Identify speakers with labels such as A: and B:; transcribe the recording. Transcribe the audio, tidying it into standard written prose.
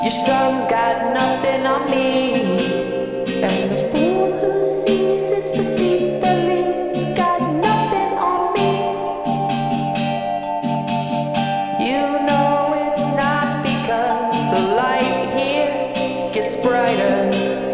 A: Your son's got nothing on me, and the fool who sees it's the thief that leads got nothing on me. You know it's not because the light here gets brighter.